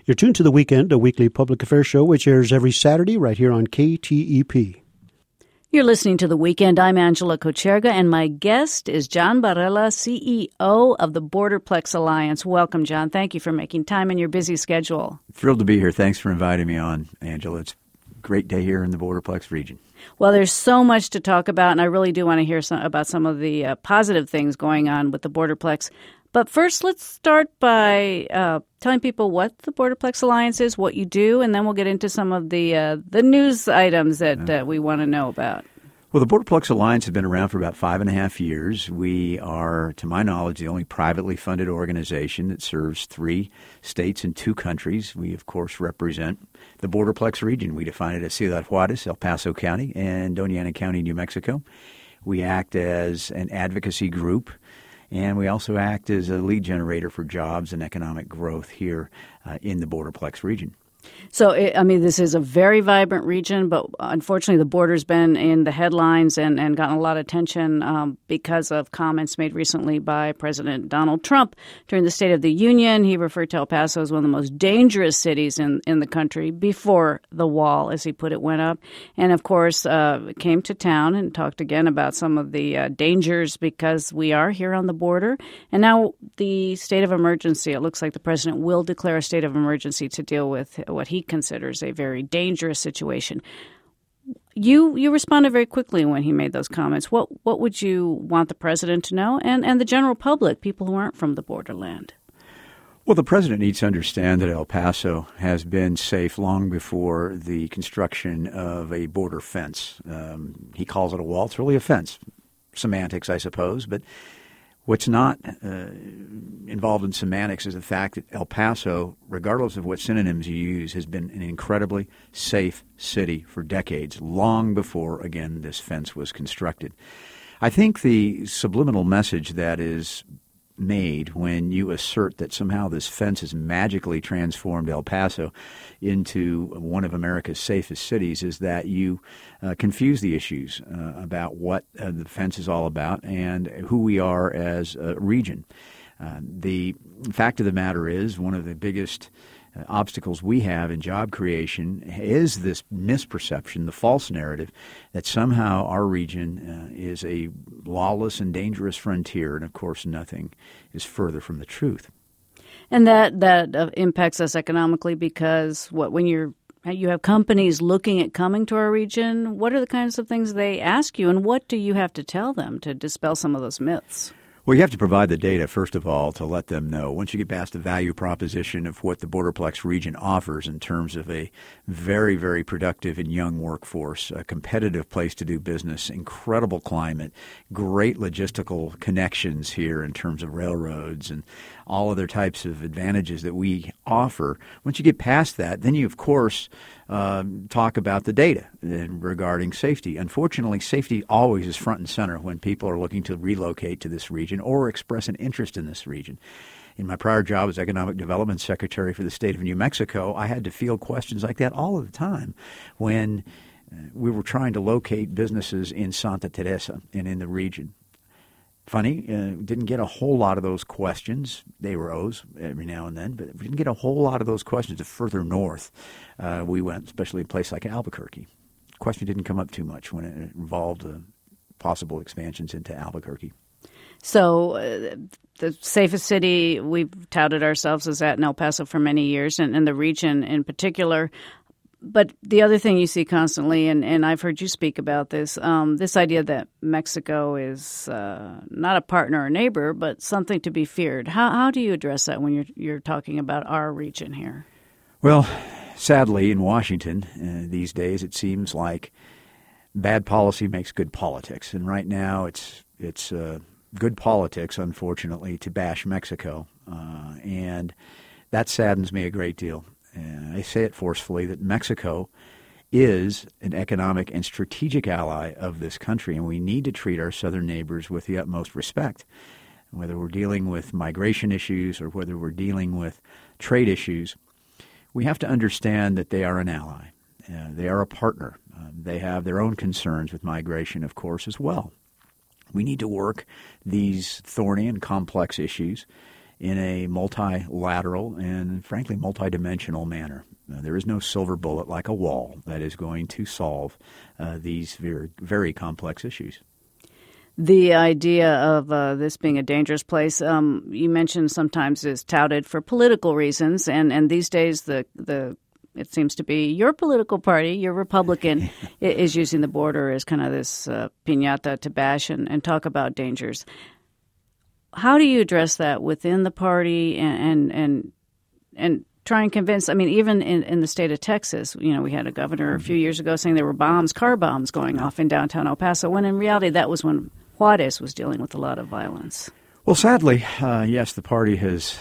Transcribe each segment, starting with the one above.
You're tuned to The Weekend, a weekly public affairs show which airs every Saturday right here on KTEP. You're listening to The Weekend. I'm Angela Kocherga, and my guest is John Barela, CEO of the Borderplex Alliance. Welcome, John. Thank you for making time in your busy schedule. Thrilled to be here. Thanks for inviting me on, Angela. It's a great day here in the Borderplex region. Well, there's so much to talk about, and I really do want to hear about some of the positive things going on with the Borderplex. But first, let's start by telling people what the Borderplex Alliance is, what you do, and then we'll get into some of the news items that we want to know about. Well, the Borderplex Alliance has been around for about 5.5 years. We are, to my knowledge, the only privately funded organization that serves 3 states and 2 countries. We, of course, represent the Borderplex region. We define it as Ciudad Juarez, El Paso County, and Doña Ana County, New Mexico. We act as an advocacy group, and we also act as a lead generator for jobs and economic growth here in the Borderplex region. So, this is a very vibrant region, but unfortunately the border's been in the headlines and gotten a lot of attention because of comments made recently by President Donald Trump during the State of the Union. He referred to El Paso as one of the most dangerous cities in the country before the wall, as he put it, went up. And, of course, came to town and talked again about some of the dangers because we are here on the border. And now the state of emergency, it looks like the president will declare a state of emergency to deal with what he considers a very dangerous situation. You responded very quickly when he made those comments. What would you want the president to know and the general public, people who aren't from the borderland? Well, the president needs to understand that El Paso has been safe long before the construction of a border fence. He calls it a wall. It's really a fence. Semantics, I suppose, but what's not involved in semantics is the fact that El Paso, regardless of what synonyms you use, has been an incredibly safe city for decades, long before, again, this fence was constructed. I think the subliminal message that is made when you assert that somehow this fence has magically transformed El Paso into one of America's safest cities is that you confuse the issues about what the fence is all about and who we are as a region. The fact of the matter is one of the biggest obstacles we have in job creation is this misperception, the false narrative, that somehow our region is a lawless and dangerous frontier, and of course nothing is further from the truth. And that impacts us economically because when you have companies looking at coming to our region, what are the kinds of things they ask you, and what do you have to tell them to dispel some of those myths? Well, you have to provide the data, first of all, to let them know. Once you get past the value proposition of what the Borderplex region offers in terms of a very, very productive and young workforce, a competitive place to do business, incredible climate, great logistical connections here in terms of railroads and all other types of advantages that we offer. Once you get past that, then you, of course, talk about the data regarding safety. Unfortunately, safety always is front and center when people are looking to relocate to this region or express an interest in this region. In my prior job as Economic Development Secretary for the state of New Mexico, I had to field questions like that all of the time when we were trying to locate businesses in Santa Teresa and in the region. Funny, didn't get a whole lot of those questions. They rose every now and then, but we didn't get a whole lot of those questions the further north we went, especially in a place like Albuquerque. The question didn't come up too much when it involved possible expansions into Albuquerque. So the safest city we've touted ourselves as at in El Paso for many years, and the region in particular. But the other thing you see constantly, and I've heard you speak about this, this idea that Mexico is not a partner or neighbor, but something to be feared. How do you address that when you're talking about our region here? Well, sadly, in Washington these days, it seems like bad policy makes good politics. And right now it's good politics, unfortunately, to bash Mexico. And that saddens me a great deal. I say it forcefully that Mexico is an economic and strategic ally of this country, and we need to treat our southern neighbors with the utmost respect. Whether we're dealing with migration issues or whether we're dealing with trade issues, we have to understand that they are an ally. They are a partner. They have their own concerns with migration, of course, as well. We need to work these thorny and complex issues in a multilateral and, frankly, multidimensional manner. There is no silver bullet like a wall that is going to solve these very, very complex issues. The idea of this being a dangerous place, you mentioned sometimes is touted for political reasons, and these days it seems to be your political party, your Republican, is using the border as kind of this piñata to bash and talk about dangers. How do you address that within the party and try and convince? I mean, even in the state of Texas, we had a governor a few years ago saying there were car bombs going off in downtown El Paso, when in reality that was when Juarez was dealing with a lot of violence. Well, sadly, yes, the party has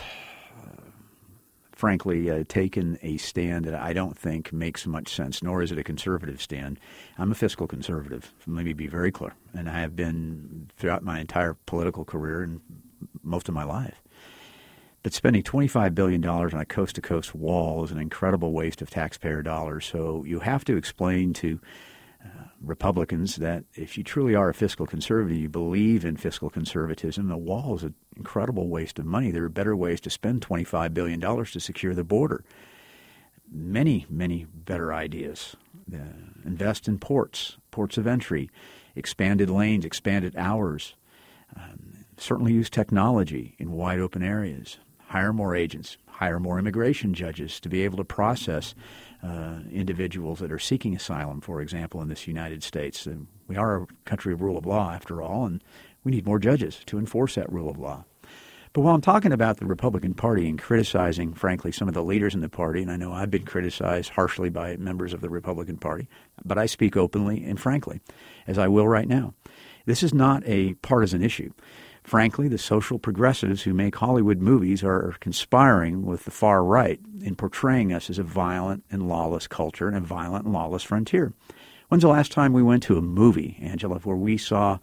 frankly taken a stand that I don't think makes much sense, nor is it a conservative stand. I'm a fiscal conservative. Let me be very clear. And I have been throughout my entire political career and most of my life. But spending $25 billion on a coast-to-coast wall is an incredible waste of taxpayer dollars. So you have to explain to Republicans that if you truly are a fiscal conservative, you believe in fiscal conservatism, the wall is an incredible waste of money. There are better ways to spend $25 billion to secure the border. Many, many better ideas. Invest in ports of entry, expanded lanes, expanded hours. Certainly use technology in wide open areas. Hire more agents, hire more immigration judges to be able to process individuals that are seeking asylum, for example, in this United States. And we are a country of rule of law, after all, and we need more judges to enforce that rule of law. But while I'm talking about the Republican Party and criticizing, frankly, some of the leaders in the party, and I know I've been criticized harshly by members of the Republican Party, but I speak openly and frankly, as I will right now. This is not a partisan issue. Frankly, the social progressives who make Hollywood movies are conspiring with the far right in portraying us as a violent and lawless culture and a violent and lawless frontier. When's the last time we went to a movie, Angela, where we saw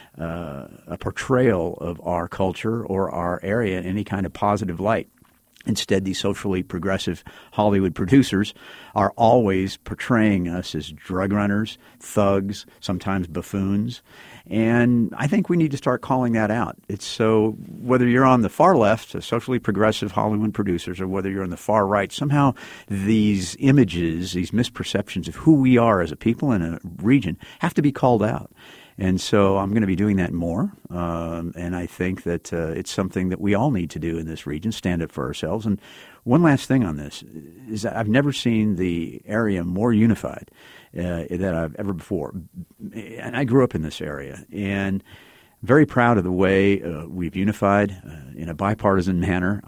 a portrayal of our culture or our area in any kind of positive light? Instead, these socially progressive Hollywood producers are always portraying us as drug runners, thugs, sometimes buffoons. And I think we need to start calling that out. It's so whether you're on the far left, the socially progressive Hollywood producers, or whether you're on the far right, somehow these images, these misperceptions of who we are as a people in a region have to be called out. And so I'm going to be doing that more, and I think that it's something that we all need to do in this region, stand up for ourselves. And one last thing on this is that I've never seen the area more unified than I've ever before. And I grew up in this area, and very proud of the way we've unified in a bipartisan manner,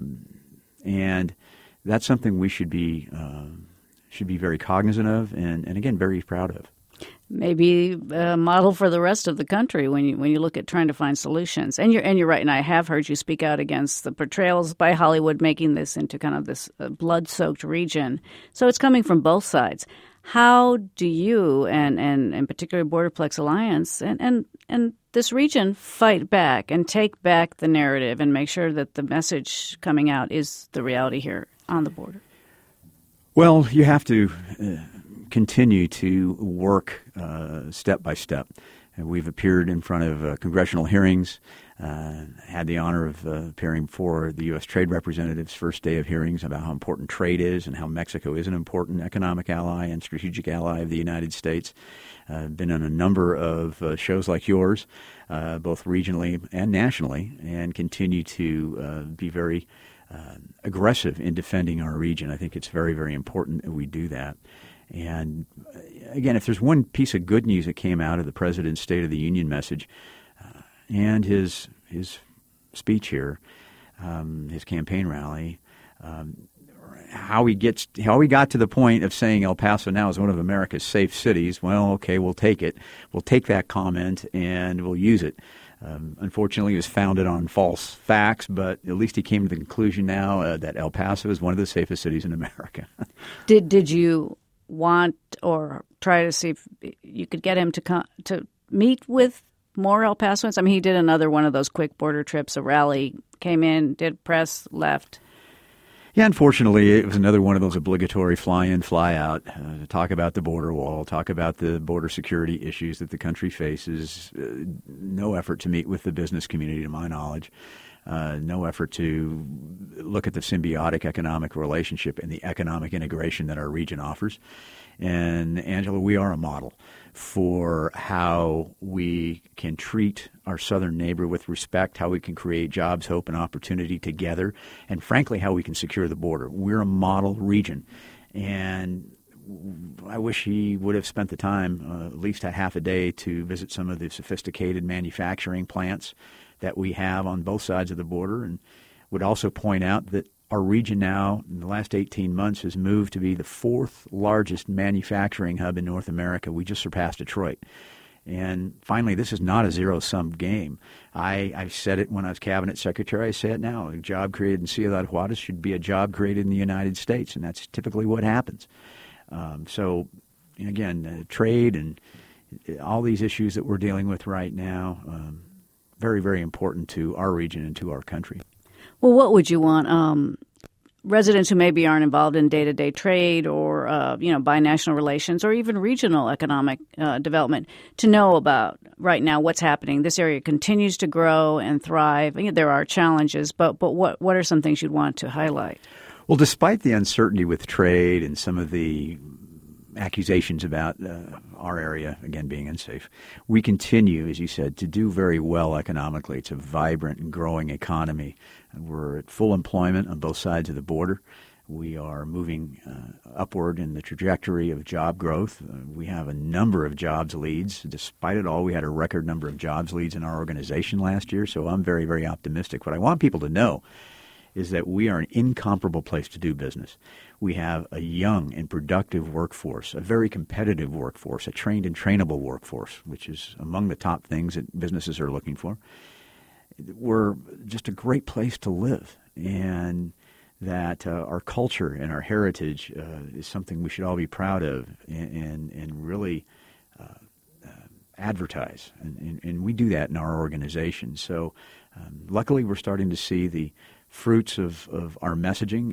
and that's something we should be very cognizant of, and again, very proud of. Maybe a model for the rest of the country when you look at trying to find solutions. And you're right, and I have heard you speak out against the portrayals by Hollywood making this into kind of this blood-soaked region. So it's coming from both sides. How do you and in particular Borderplex Alliance and this region fight back and take back the narrative and make sure that the message coming out is the reality here on the border? Well, you have to continue to work step by step. We've appeared in front of congressional hearings, had the honor of appearing before the U.S. Trade Representative's first day of hearings about how important trade is and how Mexico is an important economic ally and strategic ally of the United States. Been on a number of shows like yours, both regionally and nationally, and continue to be very aggressive in defending our region. I think it's very, very important that we do that. And again, if there's one piece of good news that came out of the President's State of the Union message and his speech here, his campaign rally, how he got to the point of saying El Paso now is one of America's safe cities. Well, okay, we'll take it. We'll take that comment and we'll use it. Unfortunately, it was founded on false facts, but at least he came to the conclusion now that El Paso is one of the safest cities in America. Did you want or try to see if you could get him to meet with more El Pasoans? I mean, he did another one of those quick border trips, a rally, came in, did press, left. Yeah, unfortunately, it was another one of those obligatory fly-in, fly-out, to talk about the border wall, talk about the border security issues that the country faces, no effort to meet with the business community, to my knowledge. no effort to look at the symbiotic economic relationship and the economic integration that our region offers. And Angela, we are a model for how we can treat our southern neighbor with respect, how we can create jobs, hope, and opportunity together, and frankly, how we can secure the border. We're a model region. And I wish he would have spent the time, at least a half a day, to visit some of the sophisticated manufacturing plants that we have on both sides of the border, and would also point out that our region now, in the last 18 months, has moved to be the fourth largest manufacturing hub in North America. We just surpassed Detroit. And finally, this is not a zero-sum game. I said it when I was cabinet secretary. I say it now. A job created in Ciudad Juarez should be a job created in the United States, and that's typically what happens. So, again, trade and all these issues that we're dealing with right now, very, very important to our region and to our country. Well, what would you want residents who maybe aren't involved in day-to-day trade or, binational relations or even regional economic development to know about right now what's happening? This area continues to grow and thrive. There are challenges, but what are some things you'd want to highlight? Well, despite the uncertainty with trade and some of the accusations about our area, again, being unsafe, we continue, as you said, to do very well economically. It's a vibrant and growing economy. We're at full employment on both sides of the border. We are moving upward in the trajectory of job growth. We have a number of jobs leads. Despite it all, we had a record number of jobs leads in our organization last year, so I'm very, very optimistic. What I want people to know is that we are an incomparable place to do business. We have a young and productive workforce, a very competitive workforce, a trained and trainable workforce, which is among the top things that businesses are looking for. We're just a great place to live, and that our culture and our heritage is something we should all be proud of and really advertise. And we do that in our organization. So luckily we're starting to see the fruits of our messaging,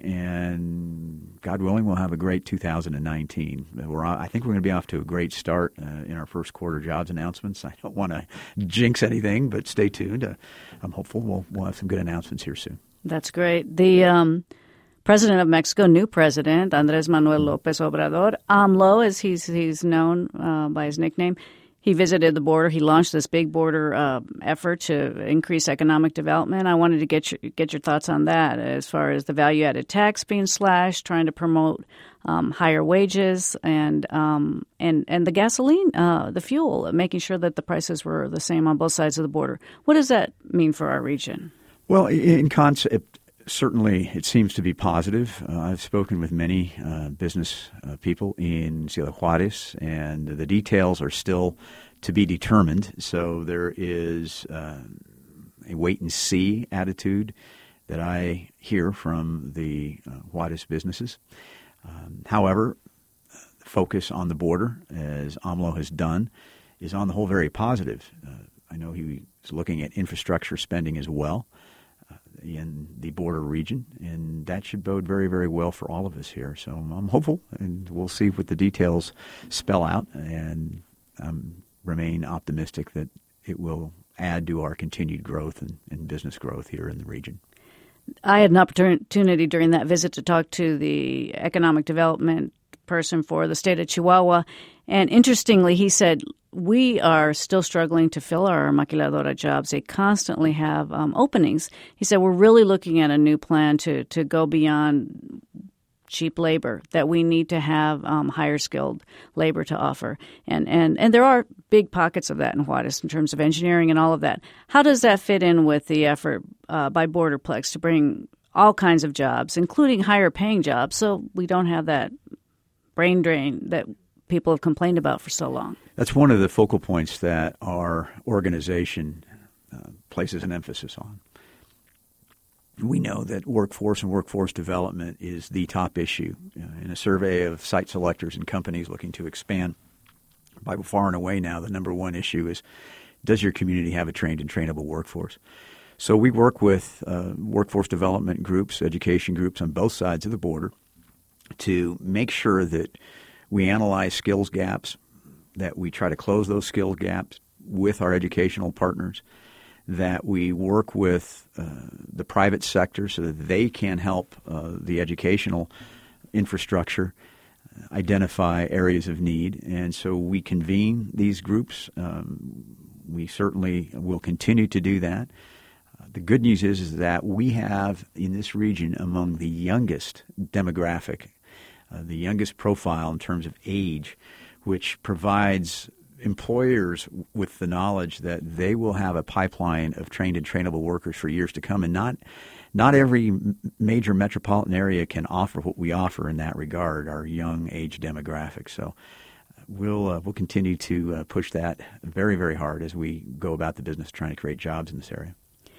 and God willing, we'll have a great 2019. I think we're going to be off to a great start in our first quarter jobs announcements. I don't want to jinx anything, but stay tuned. I'm hopeful we'll have some good announcements here soon. That's great. The president of Mexico, new president, Andrés Manuel López Obrador, AMLO, as he's known by his nickname, he visited the border. He launched this big border effort to increase economic development. I wanted to get your thoughts on that, as far as the value-added tax being slashed, trying to promote higher wages, and the gasoline, the fuel, making sure that the prices were the same on both sides of the border. What does that mean for our region? Well, in concept, certainly it seems to be positive. I've spoken with many business people in Ciudad Juarez, and the details are still to be determined. So there is a wait-and-see attitude that I hear from the Juarez businesses. However, the focus on the border, as AMLO has done, is on the whole very positive. I know he is looking at infrastructure spending as well in the border region, and that should bode very, very well for all of us here. So I'm hopeful, and we'll see what the details spell out, and remain optimistic that it will add to our continued growth and business growth here in the region. I had an opportunity during that visit to talk to the economic development person for the state of Chihuahua, and interestingly, he said, we are still struggling to fill our maquiladora jobs. They constantly have openings. He said, we're really looking at a new plan to go beyond cheap labor, that we need to have higher skilled labor to offer. And there are big pockets of that in Juarez in terms of engineering and all of that. How does that fit in with the effort by Borderplex to bring all kinds of jobs, including higher paying jobs, so we don't have that brain drain that people have complained about for so long? That's one of the focal points that our organization places an emphasis on. We know that workforce and workforce development is the top issue. In a survey of site selectors and companies looking to expand, by far and away now, the number one issue is, does your community have a trained and trainable workforce? So we work with workforce development groups, education groups on both sides of the border to make sure that we analyze skills gaps, that we try to close those skills gaps with our educational partners, that we work with the private sector so that they can help the educational infrastructure identify areas of need. And so we convene these groups. We certainly will continue to do that. The good news is that we have in this region among the youngest demographic, the youngest profile in terms of age, which provides employers with the knowledge that they will have a pipeline of trained and trainable workers for years to come. And not every major metropolitan area can offer what we offer in that regard, our young age demographic. So we'll continue to push that very, very hard as we go about the business trying to create jobs in this area.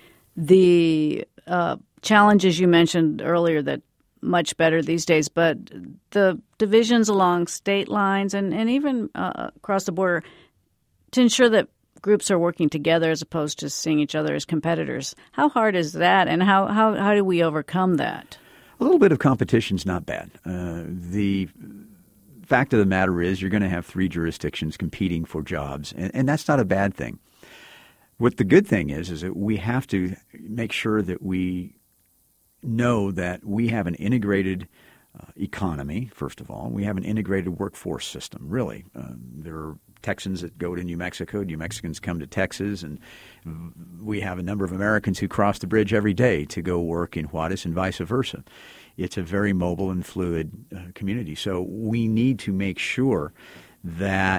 The challenges you mentioned earlier that much better these days, but the divisions along state lines and even across the border to ensure that groups are working together as opposed to seeing each other as competitors. How hard is that, and how do we overcome that? A little bit of competition is not bad. The fact of the matter is you're going to have 3 jurisdictions competing for jobs, and that's not a bad thing. What the good thing is that we have to make sure that we know that we have an integrated economy, first of all. We have an integrated workforce system, really. There are Texans that go to New Mexico. New Mexicans come to Texas. And we have a number of Americans who cross the bridge every day to go work in Juarez and vice versa. It's a very mobile and fluid community. So we need to make sure that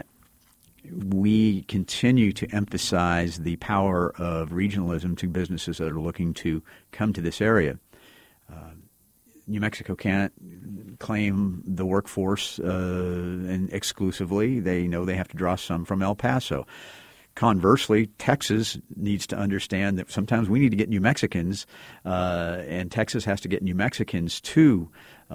we continue to emphasize the power of regionalism to businesses that are looking to come to this area. New Mexico can't claim the workforce and exclusively. They know they have to draw some from El Paso. Conversely, Texas needs to understand that sometimes we need to get New Mexicans, and Texas has to get New Mexicans to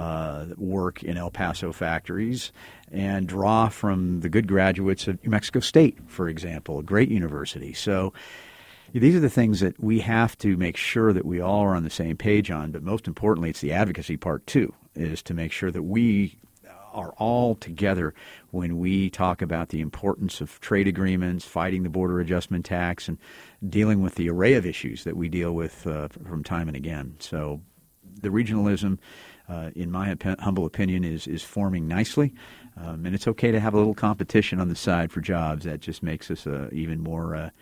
work in El Paso factories and draw from the good graduates of New Mexico State, for example, a great university. So these are the things that we have to make sure that we all are on the same page on. But most importantly, it's the advocacy part, too, is to make sure that we are all together when we talk about the importance of trade agreements, fighting the border adjustment tax, and dealing with the array of issues that we deal with from time and again. So the regionalism, in my humble opinion, is forming nicely. And it's okay to have a little competition on the side for jobs. That just makes us even more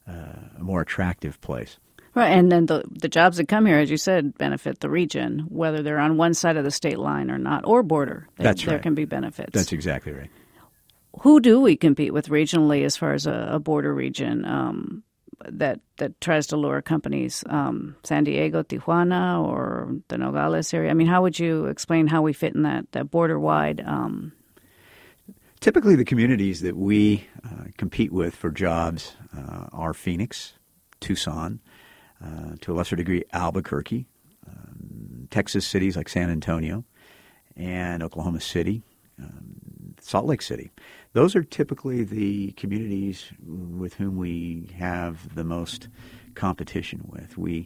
a more attractive place. Right, and then the jobs that come here, as you said, benefit the region, whether they're on one side of the state line or not, or border. That's right. There can be benefits. That's exactly right. Who do we compete with regionally as far as a border region that tries to lure companies? San Diego, Tijuana, or the Nogales area? I mean, how would you explain how we fit in that border-wide? Typically, the communities that we compete with for jobs are Phoenix, Tucson, to a lesser degree Albuquerque, Texas cities like San Antonio, and Oklahoma City, Salt Lake City. Those are typically the communities with whom we have the most competition with. We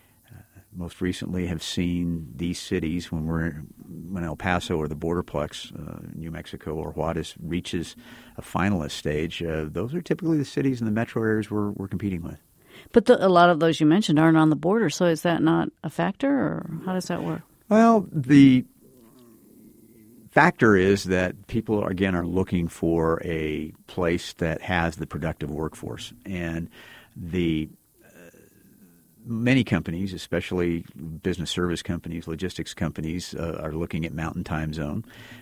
most recently have seen these cities when El Paso or the Borderplex, New Mexico or Juarez reaches a finalist stage. Those are typically the cities in the metro areas we're competing with. But a lot of those you mentioned aren't on the border, so is that not a factor, or how does that work? Well, the factor is that people, again, are looking for a place that has the productive workforce. And the many companies, especially business service companies, logistics companies, are looking at Mountain Time Zone,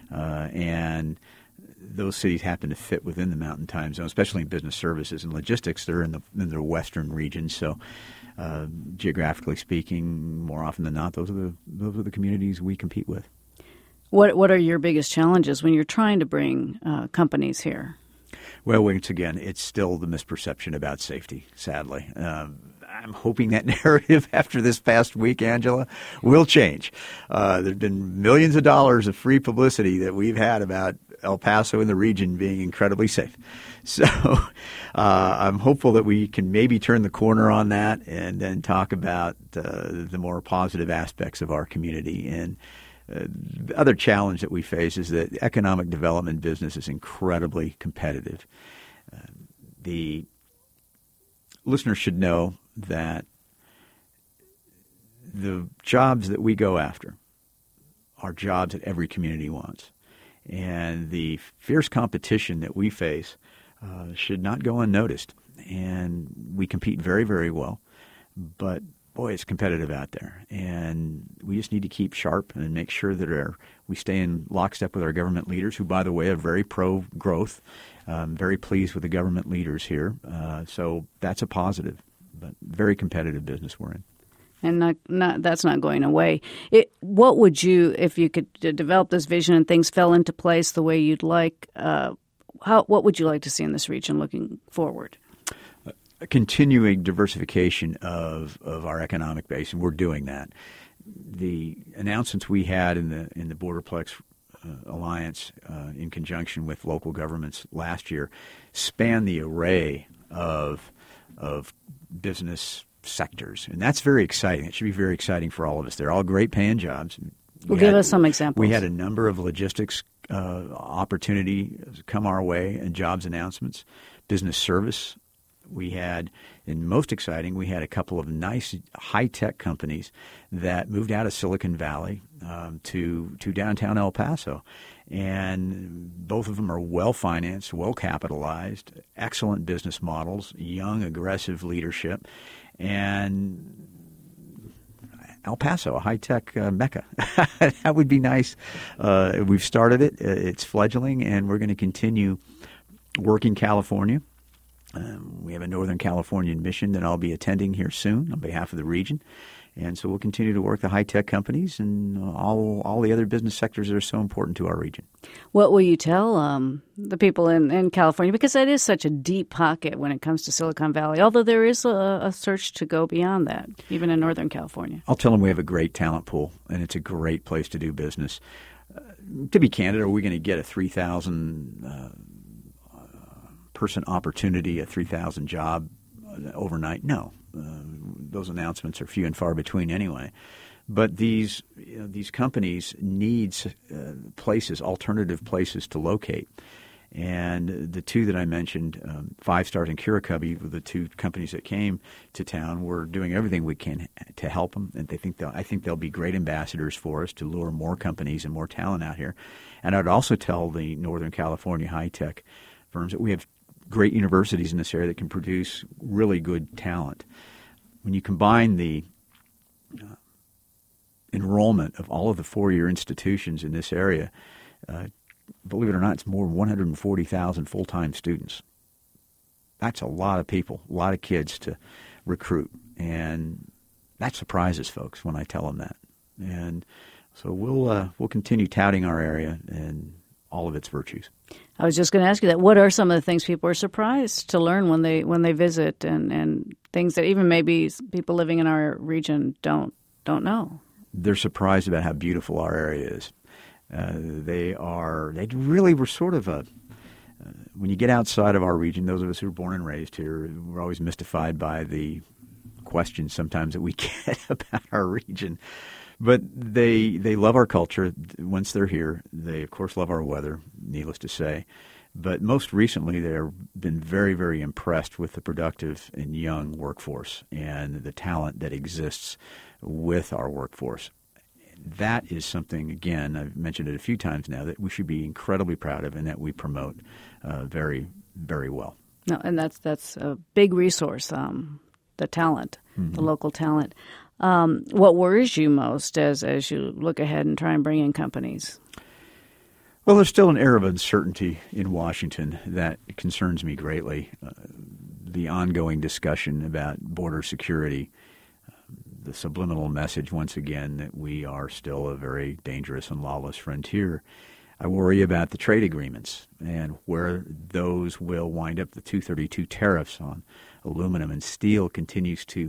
and those cities happen to fit within the Mountain Time Zone, especially in business services and logistics. They're in the western region, so geographically speaking, more often than not, those are the communities we compete with. What are your biggest challenges when you're trying to bring companies here? Well, once again, it's still the misperception about safety, sadly. I'm hoping that narrative after this past week, Angela, will change. There have been millions of dollars of free publicity that we've had about El Paso and the region being incredibly safe. So I'm hopeful that we can maybe turn the corner on that and then talk about the more positive aspects of our community. And the other challenge that we face is that economic development business is incredibly competitive. The listeners should know that the jobs that we go after are jobs that every community wants. And the fierce competition that we face should not go unnoticed. And we compete very, very well. But, boy, it's competitive out there. And we just need to keep sharp and make sure that we stay in lockstep with our government leaders, who, by the way, are very pro-growth. Very pleased with the government leaders here. So that's a positive, but very competitive business we're in. And that's not going away. What would you, if you could develop this vision and things fell into place the way you'd like, what would you like to see in this region looking forward? A continuing diversification of our economic base, and we're doing that. The announcements we had in the Borderplex Alliance in conjunction with local governments last year span the array of business sectors, and that's very exciting. It should be very exciting for all of us. They're all great paying jobs. Give us some examples. We had a number of logistics opportunity come our way and jobs announcements, business service. We had, and most exciting, we had a couple of nice high-tech companies that moved out of Silicon Valley to downtown El Paso. And both of them are well-financed, well-capitalized, excellent business models, young, aggressive leadership. And El Paso, a high-tech mecca. That would be nice. We've started it. It's fledgling, and we're going to continue working California. We have a Northern Californian mission that I'll be attending here soon on behalf of the region. And so we'll continue to work the high-tech companies and all the other business sectors that are so important to our region. What will you tell the people in California? Because that is such a deep pocket when it comes to Silicon Valley, although there is a search to go beyond that, even in Northern California. I'll tell them we have a great talent pool, and it's a great place to do business. To be candid, are we going to get a 3,000 person opportunity, a 3,000 job overnight? No. Those announcements are few and far between anyway. But these companies need places, alternative places to locate. And the two that I mentioned, Five Stars and Curacubby, the two companies that came to town, we're doing everything we can to help them. And I think they'll be great ambassadors for us to lure more companies and more talent out here. And I'd also tell the Northern California high-tech firms that we have great universities in this area that can produce really good talent. When you combine the enrollment of all of the four-year institutions in this area, believe it or not, it's more than 140,000 full-time students. That's a lot of people, a lot of kids to recruit, and that surprises folks when I tell them that. And so we'll continue touting our area and all of its virtues. I was just going to ask you that. What are some of the things people are surprised to learn when they visit, and things that even maybe people living in our region don't know? They're surprised about how beautiful our area is. They really were sort of when you get outside of our region, those of us who were born and raised here, we're always mystified by the questions sometimes that we get about our region. But they love our culture once they're here. They, of course, love our weather, needless to say. But most recently, they've been very, very impressed with the productive and young workforce and the talent that exists with our workforce. That is something, again, I've mentioned it a few times now, that we should be incredibly proud of and that we promote very, very well. No, and that's a big resource, the talent, the local talent. What worries you most as you look ahead and try and bring in companies? Well, there's still an air of uncertainty in Washington that concerns me greatly. The ongoing discussion about border security, the subliminal message, once again, that we are still a very dangerous and lawless frontier. I worry about the trade agreements and where those will wind up. The 232 tariffs on aluminum and steel continues to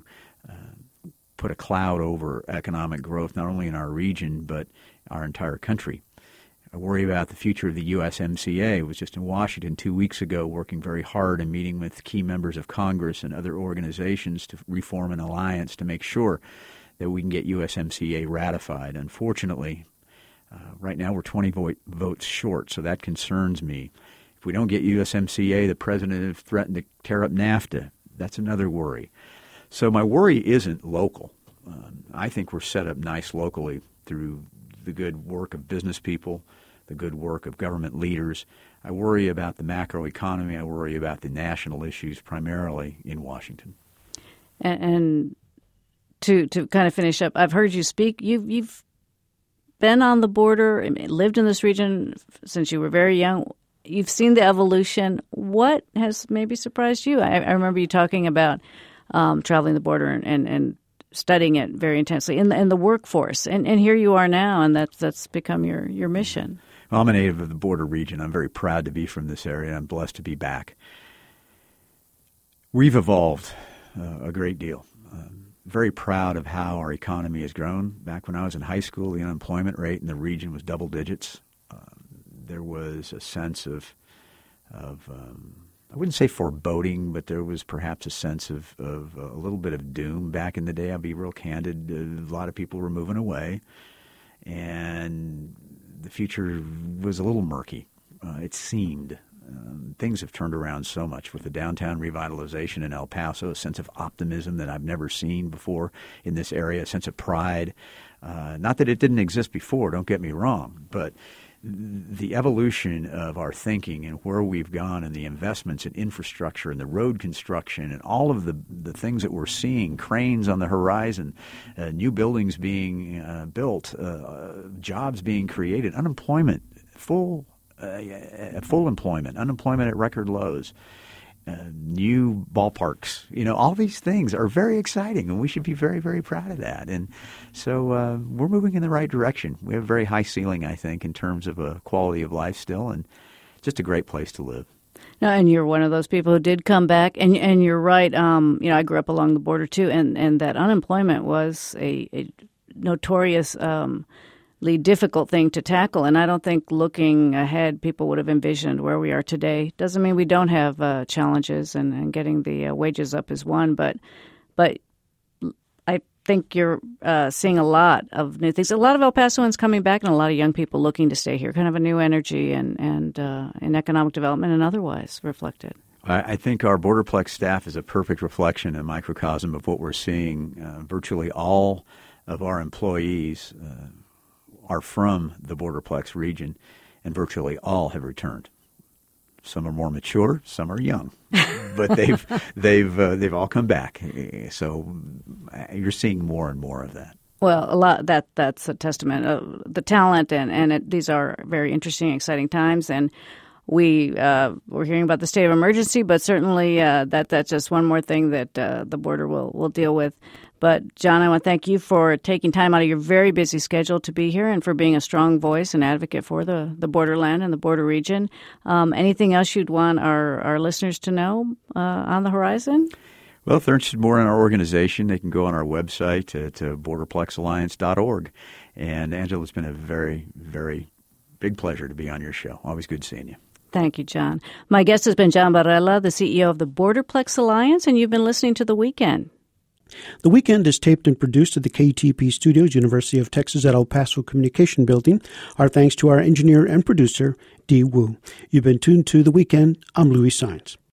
put a cloud over economic growth, not only in our region, but our entire country. I worry about the future of the USMCA. I was just in Washington 2 weeks ago working very hard and meeting with key members of Congress and other organizations to reform an alliance to make sure that we can get USMCA ratified. Unfortunately, right now we're 20 votes short, so that concerns me. If we don't get USMCA, the president has threatened to tear up NAFTA. That's another worry. So my worry isn't local. I think we're set up nice locally through the good work of business people, the good work of government leaders. I worry about the macroeconomy. I worry about the national issues primarily in Washington. And to kind of finish up, I've heard you speak. You've been on the border, lived in this region since you were very young. You've seen the evolution. What has maybe surprised you? I remember you talking about traveling the border and studying it very intensely in the workforce. And here you are now, and that's become your mission. Well, I'm a native of the border region. I'm very proud to be from this area. I'm blessed to be back. We've evolved a great deal. Very proud of how our economy has grown. Back when I was in high school, the unemployment rate in the region was double digits. There was a sense of I wouldn't say foreboding, but there was perhaps a sense of a little bit of doom back in the day. I'll be real candid. A lot of people were moving away, and the future was a little murky. It seemed. Things have turned around so much with the downtown revitalization in El Paso, a sense of optimism that I've never seen before in this area, a sense of pride. Not that it didn't exist before, don't get me wrong, but the evolution of our thinking and where we've gone and the investments in infrastructure and the road construction and all of the things that we're seeing, cranes on the horizon, new buildings being built, jobs being created, unemployment, full employment, unemployment at record lows, new ballparks. All these things are very exciting, and we should be very, very proud of that. And so we're moving in the right direction. We have a very high ceiling, I think, in terms of a quality of life still, and just a great place to live. No, and you're one of those people who did come back, and you're right. I grew up along the border too, and that unemployment was a notorious difficult thing to tackle, and I don't think looking ahead people would have envisioned where we are today. Doesn't mean we don't have challenges, and getting the wages up is one, but I think you're seeing a lot of new things. A lot of El Pasoans coming back, and a lot of young people looking to stay here. Kind of a new energy and in economic development and otherwise reflected. I think our Borderplex staff is a perfect reflection and microcosm of what we're seeing. Virtually all of our employees are from the Borderplex region, and virtually all have returned. Some are more mature, some are young, but they've all come back. So you're seing more and more of that. Well, a lot that's a testament of the talent, and these are very interesting, exciting times. And we're hearing about the state of emergency, but certainly that's just one more thing that the border will deal with. But, John, I want to thank you for taking time out of your very busy schedule to be here and for being a strong voice and advocate for the borderland and the border region. Anything else you'd want our listeners to know on the horizon? Well, if they're interested more in our organization, they can go on our website to borderplexalliance.org. And, Angela, it's been a very, very big pleasure to be on your show. Always good seeing you. Thank you, John. My guest has been John Barela, the CEO of the Borderplex Alliance, and you've been listening to The Weekend. The Weekend is taped and produced at the KTP Studios, University of Texas at El Paso Communication Building. Our thanks to our engineer and producer, Dee Wu. You've been tuned to The Weekend. I'm Louis Saenz.